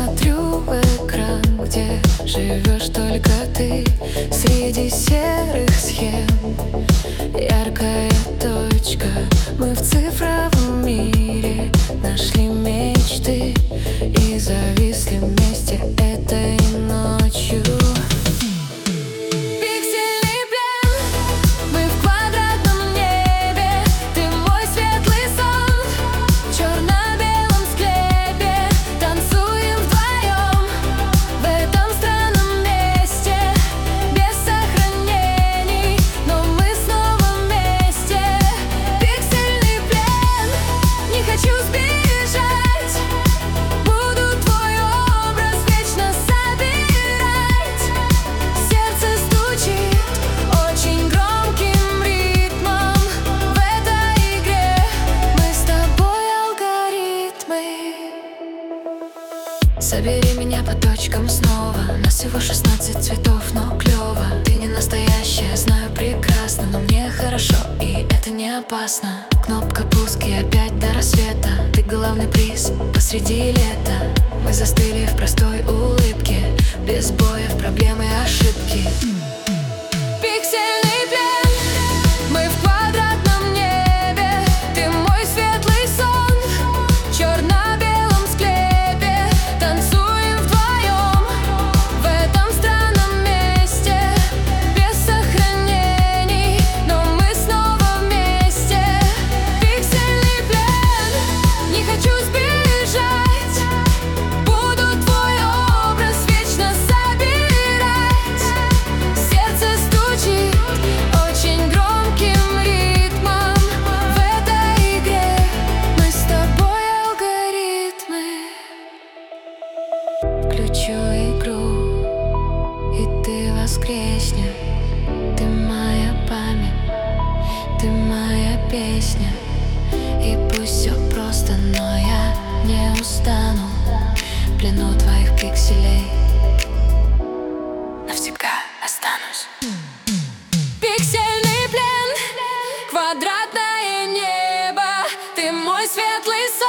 смотрю в экран, где живешь только ты среди серых схем. Яркая точка, мы в цифровом мире нашли мечты и зависли вместе этой ночью. Собери меня по точкам снова. Нас всего 16 цветов, но клёво. Ты не настоящая, знаю прекрасно, но мне хорошо, и это не опасно. Кнопка пуск и опять до рассвета. Ты главный приз посреди лета. Мы застыли в простой улыбке, без боев, проблем и ошибки. Включу игру, и ты воскреснешь. Ты моя память, ты моя песня. И пусть все просто, но я не устану в плену твоих пикселей. Навсегда останусь. Пиксельный плен, квадратное небо. Ты мой светлый сон.